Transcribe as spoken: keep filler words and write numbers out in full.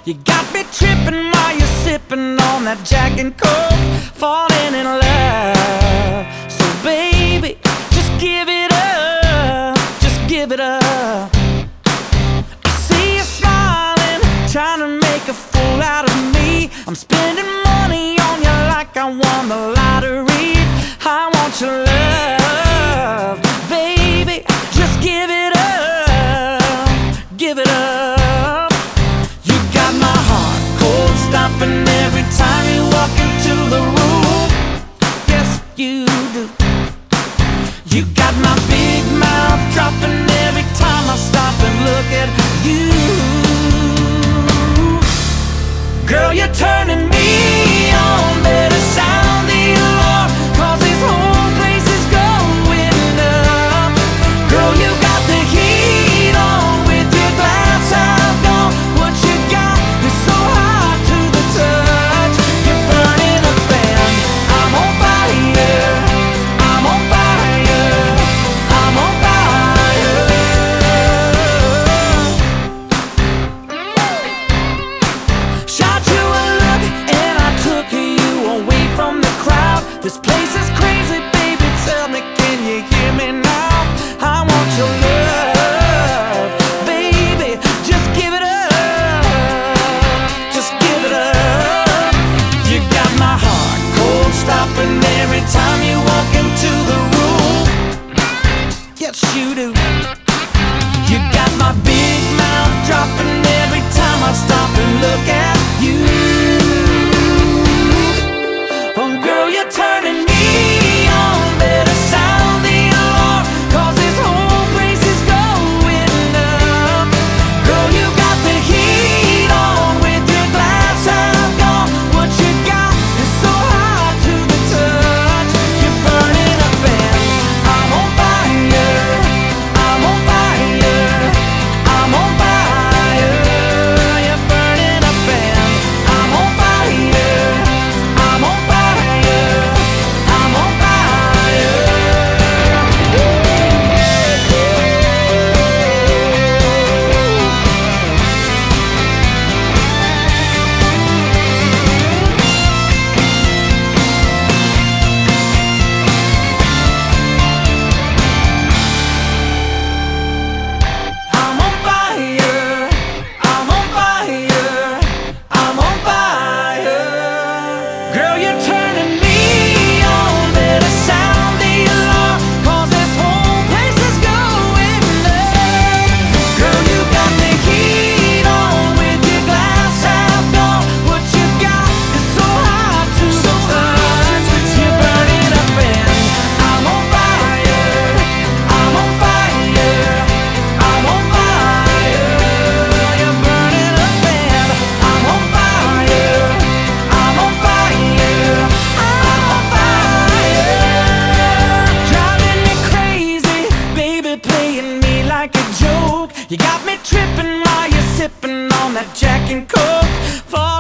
You got me tripping while you're sipping on that Jack and Coke, falling in love. So baby, just give it up, just give it up. I see you smiling, trying to make a fool out of me. I'm spending money on you like I won the lottery. I want your love, baby, just give it up, give it up. You got my heart cold stomping every time you walk into the room. Yes, you do. You got my big mouth dropping every time I stop and look at you. Girl, you're turning me on, better sound the alarm, 'cause this whole place is going up. Girl, you got the heat on with your glass half gone. What you got is so hot to the touch. You're burning up and I'm on fire, I'm on fire, I'm on fire. Shot you a look and I took you away from the crowd. This place is crazy, baby, tell me, can you hear me now? I want your love, baby, just give it up, just give it up. You got my heart cold stopping every time you walk into the room. Yes, you do. You got my big mouth dropping every time I stop and look at you. Oh, girl, you're turning me on, better sound the alarm, 'cause this whole place is going up. Girl, you got the heat on with your glass half gone. What you got is so hot to the touch. You're burning up and I'm on fire, I'm on fire, I'm on fire. You're burning up and I'm on fire, I'm on fire, I'm on fire. I'm on fire, I'm on fire, I'm on fire. Girl, you're turning me on, better sound the alarm, 'cause this whole place is going up. Girl, you got the heat on with your glass half gone. What you got is so hot to the touch. You're burning up and I'm on fire, I'm on fire, I'm on fire. You're burning up and I'm on fire, I'm on fire, I'm on fire. Driving me crazy, baby, playing me like a joke. You got me tripping while you're sipping on that Jack and Coke.